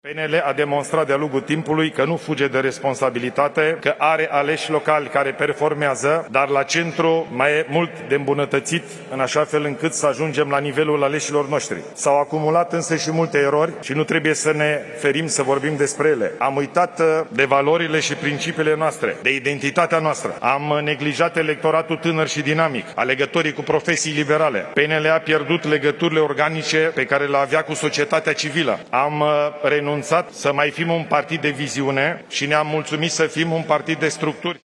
PNL a demonstrat de-a lungul timpului că nu fuge de responsabilitate, că are aleși locali care performează, dar la centru mai e mult de îmbunătățit, în așa fel încât să ajungem la nivelul aleșilor noștri. S-au acumulat însă și multe erori și nu trebuie să ne ferim să vorbim despre ele. Am uitat de valorile și principiile noastre, de identitatea noastră. Am neglijat electoratul tânăr și dinamic, alegătorii cu profesii liberale. PNL a pierdut legăturile organice pe care le avea cu societatea civilă. Am renunțat să mai fim un partid de viziune și ne-am mulțumit să fim un partid de structuri.